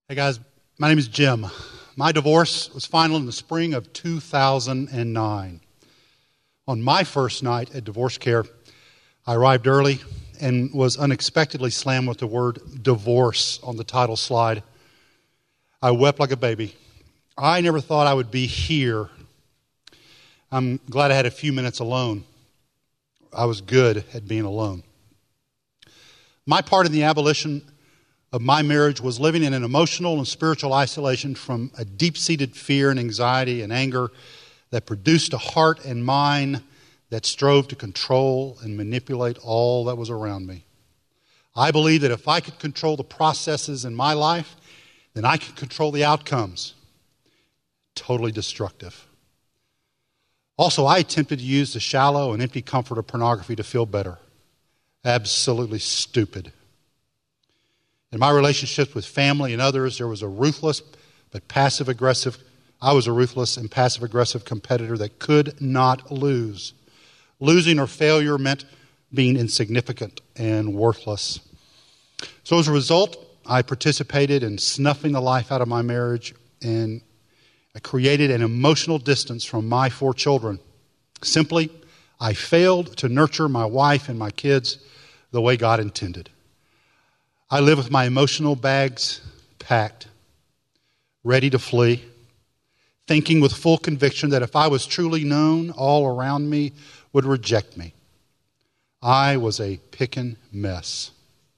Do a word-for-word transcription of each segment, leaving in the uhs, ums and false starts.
Hey guys, my name is Jim. My divorce was final in the spring of two thousand nine. On my first night at Divorce Care, I arrived early and was unexpectedly slammed with the word divorce on the title slide. I wept like a baby. I never thought I would be here. I'm glad I had a few minutes alone. I was good at being alone. My part in the abolition of my marriage was living in an emotional and spiritual isolation from a deep-seated fear and anxiety and anger that produced a heart and mind that strove to control and manipulate all that was around me. I believed that if I could control the processes in my life, then I could control the outcomes. Totally destructive. Also, I attempted to use the shallow and empty comfort of pornography to feel better. Absolutely stupid. In my relationships with family and others, there was a ruthless but passive-aggressive, I was a ruthless and passive-aggressive competitor that could not lose. Losing or failure meant being insignificant and worthless. So as a result, I participated in snuffing the life out of my marriage, and I created an emotional distance from my four children. Simply, I failed to nurture my wife and my kids the way God intended. I live with my emotional bags packed, ready to flee, thinking with full conviction that if I was truly known, all around me would reject me. I was a pickin' mess.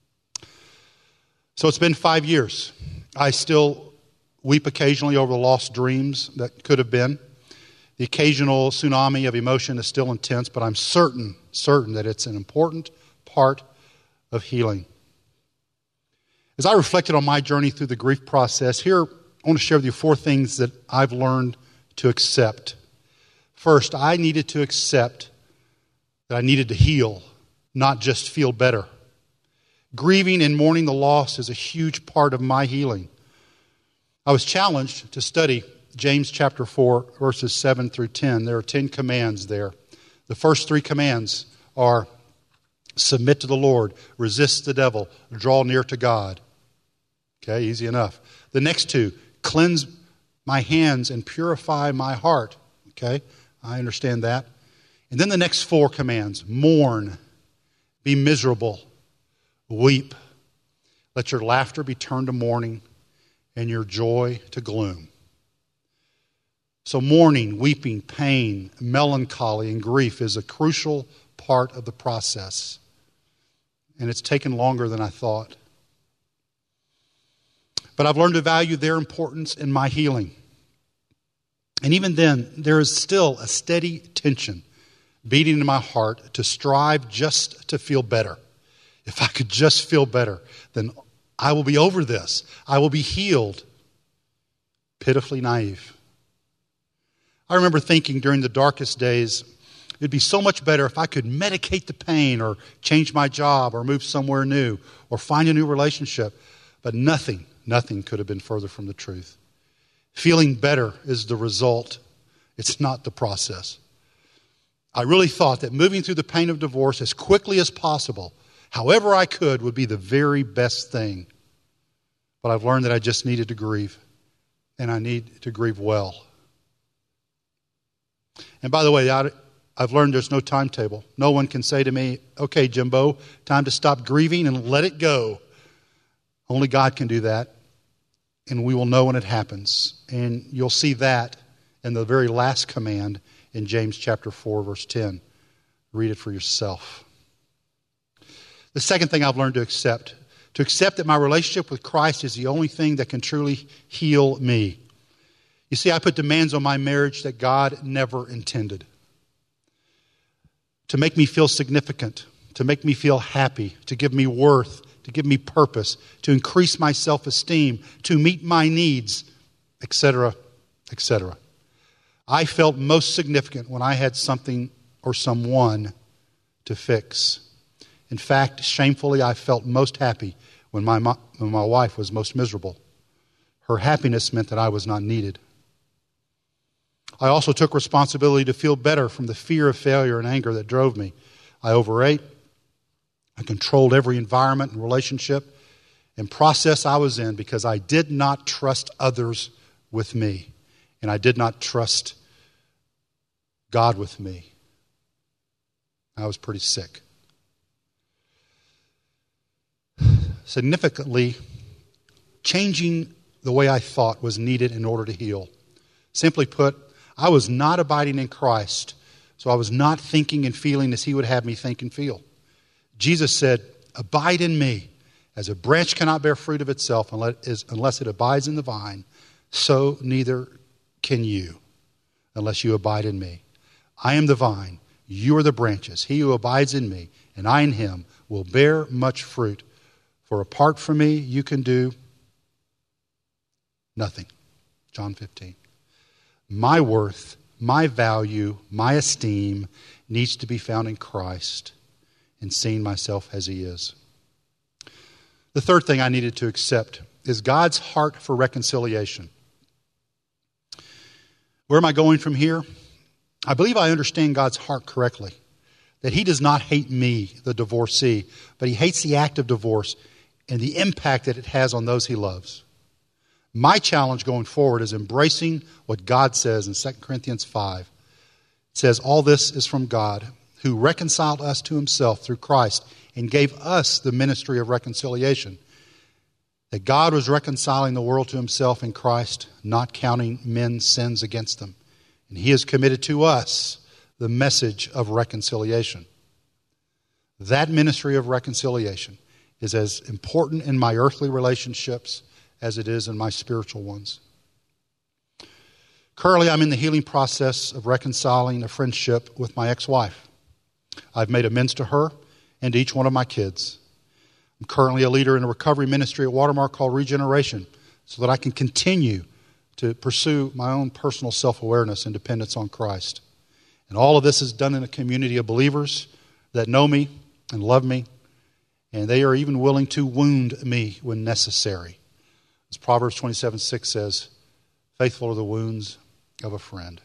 So it's been five years. I still weep occasionally over the lost dreams that could have been. The occasional tsunami of emotion is still intense, but I'm certain, certain that it's an important part of healing. As I reflected on my journey through the grief process, here I want to share with you four things that I've learned to accept. First, I needed to accept that I needed to heal, not just feel better. Grieving and mourning the loss is a huge part of my healing. I was challenged to study James chapter four, verses seven through ten. There are ten commands there. The first three commands are submit to the Lord, resist the devil, draw near to God. Okay, easy enough. The next two, cleanse my hands and purify my heart. Okay, I understand that. And then the next four commands, mourn, be miserable, weep. Let your laughter be turned to mourning and your joy to gloom. So mourning, weeping, pain, melancholy, and grief is a crucial part of the process. And it's taken longer than I thought. But I've learned to value their importance in my healing. And even then, there is still a steady tension beating in my heart to strive just to feel better. If I could just feel better, then I will be over this. I will be healed. Pitifully naive. I remember thinking during the darkest days, it'd be so much better if I could medicate the pain or change my job or move somewhere new or find a new relationship. But nothing, nothing could have been further from the truth. Feeling better is the result. It's not the process. I really thought that moving through the pain of divorce as quickly as possible, however I could, would be the very best thing. But I've learned that I just needed to grieve. And I need to grieve well. And by the way, I've learned there's no timetable. No one can say to me, okay, Jimbo, time to stop grieving and let it go. Only God can do that. And we will know when it happens. And you'll see that in the very last command in James chapter four, verse ten. Read it for yourself. The second thing I've learned to accept, to accept that my relationship with Christ is the only thing that can truly heal me. You see, I put demands on my marriage that God never intended. To make me feel significant, to make me feel happy, to give me worth, to give me purpose, to increase my self-esteem, to meet my needs, et cetera, et cetera. I felt most significant when I had something or someone to fix. In fact, shamefully, I felt most happy when my, when my wife was most miserable. Her happiness meant that I was not needed. I also took responsibility to feel better from the fear of failure and anger that drove me. I overate. I controlled every environment and relationship. and process I was in because I did not trust others with me. And I did not trust God with me. I was pretty sick. Significantly, changing the way I thought was needed in order to heal. Simply put, I was not abiding in Christ, so I was not thinking and feeling as He would have me think and feel. Jesus said, abide in me. As a branch cannot bear fruit of itself unless it abides in the vine, so neither can you unless you abide in me. I am the vine, you are the branches. He who abides in me, and I in him, will bear much fruit. For apart from me, you can do nothing. John fifteen. My worth, my value, my esteem needs to be found in Christ and seeing myself as He is. The third thing I needed to accept is God's heart for reconciliation. Where am I going from here? I believe I understand God's heart correctly. That He does not hate me, the divorcee, but He hates the act of divorce and the impact that it has on those He loves. My challenge going forward is embracing what God says in Second Corinthians five. It says, all this is from God, who reconciled us to Himself through Christ and gave us the ministry of reconciliation. That God was reconciling the world to Himself in Christ, not counting men's sins against them. And He has committed to us the message of reconciliation. That ministry of reconciliation is as important in my earthly relationships as it is in my spiritual ones. Currently, I'm in the healing process of reconciling a friendship with my ex-wife. I've made amends to her and to each one of my kids. I'm currently a leader in a recovery ministry at Watermark called Regeneration, so that I can continue to pursue my own personal self-awareness and dependence on Christ. And all of this is done in a community of believers that know me and love me, and they are even willing to wound me when necessary. As Proverbs twenty-seven six says, faithful are the wounds of a friend.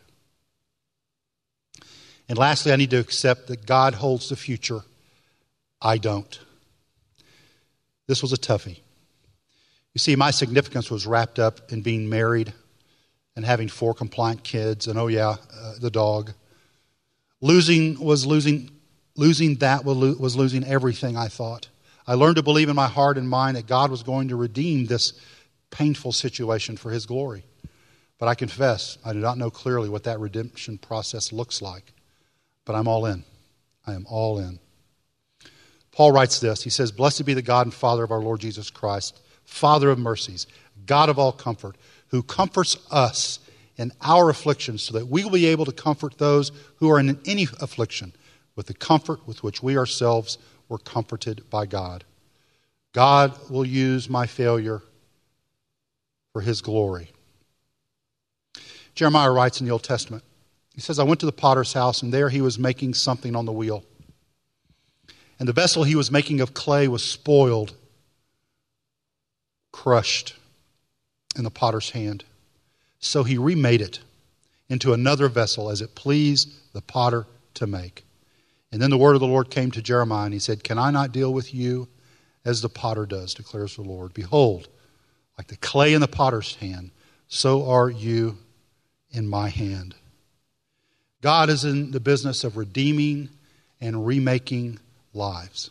And lastly, I need to accept that God holds the future. I don't. This was a toughie. You see, my significance was wrapped up in being married and having four compliant kids, and oh yeah, uh, the dog. Losing was losing, losing that was losing everything, I thought. I learned to believe in my heart and mind that God was going to redeem this painful situation for His glory. But I confess, I do not know clearly what that redemption process looks like. But I'm all in. I am all in. Paul writes this. He says, blessed be the God and Father of our Lord Jesus Christ, Father of mercies, God of all comfort, who comforts us in our affliction so that we will be able to comfort those who are in any affliction with the comfort with which we ourselves were comforted by God. God will use my failure for His glory. Jeremiah writes in the Old Testament, he says, I went to the potter's house, and there he was making something on the wheel. And the vessel he was making of clay was spoiled, crushed in the potter's hand. So he remade it into another vessel as it pleased the potter to make. And then the word of the Lord came to Jeremiah, and he said, can I not deal with you as the potter does, declares the Lord? Behold, like the clay in the potter's hand, so are you in my hand. God is in the business of redeeming and remaking lives.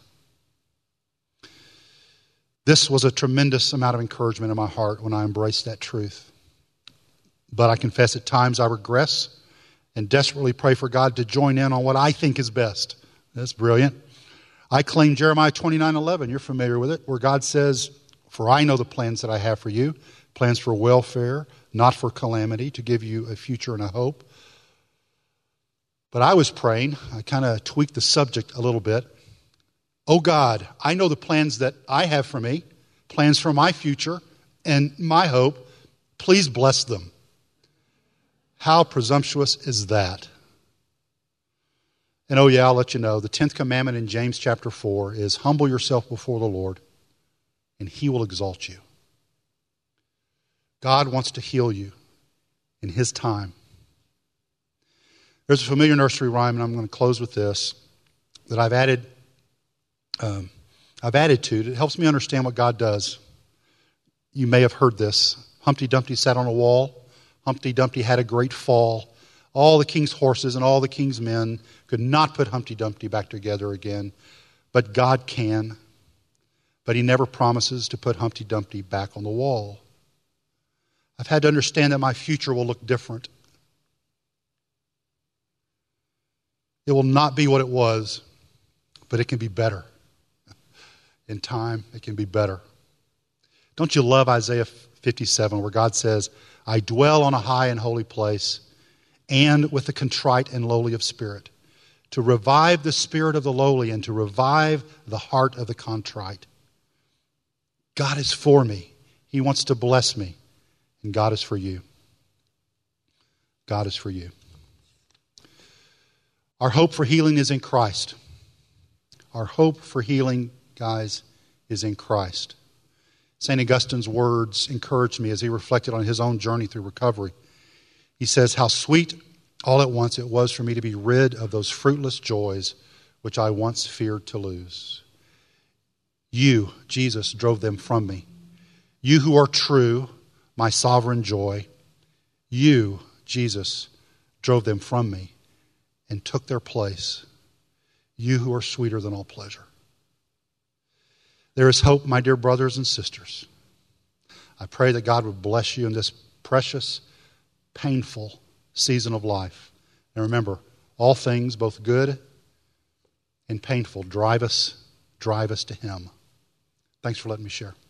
This was a tremendous amount of encouragement in my heart when I embraced that truth. But I confess at times I regress and desperately pray for God to join in on what I think is best. That's brilliant. I claim Jeremiah twenty-nine eleven. You're familiar with it, where God says, for I know the plans that I have for you, plans for welfare, not for calamity, to give you a future and a hope. But I was praying, I kind of tweaked the subject a little bit. Oh God, I know the plans that I have for me, plans for my future and my hope. Please bless them. How presumptuous is that? And oh yeah, I'll let you know, the tenth commandment in James chapter four is humble yourself before the Lord and He will exalt you. God wants to heal you in His time. There's a familiar nursery rhyme, and I'm going to close with this, that I've added, um, I've added to. It helps me understand what God does. You may have heard this. Humpty Dumpty sat on a wall. Humpty Dumpty had a great fall. All the king's horses and all the king's men could not put Humpty Dumpty back together again. But God can. But he never promises to put Humpty Dumpty back on the wall. I've had to understand that my future will look different. It will not be what it was, but it can be better. In time, it can be better. Don't you love Isaiah fifty-seven, where God says, I dwell on a high and holy place, and with the contrite and lowly of spirit, to revive the spirit of the lowly and to revive the heart of the contrite. God is for me. He wants to bless me. And God is for you. God is for you. Our hope for healing is in Christ. Our hope for healing, guys, is in Christ. Saint Augustine's words encouraged me as he reflected on his own journey through recovery. He says, how sweet all at once it was for me to be rid of those fruitless joys which I once feared to lose. You, Jesus, drove them from me. You who are true, my sovereign joy, you, Jesus, drove them from me and took their place. You who are sweeter than all pleasure. There is hope, my dear brothers and sisters. I pray that God would bless you in this precious, painful season of life. And remember, all things, both good and painful, drive us, drive us to Him. Thanks for letting me share.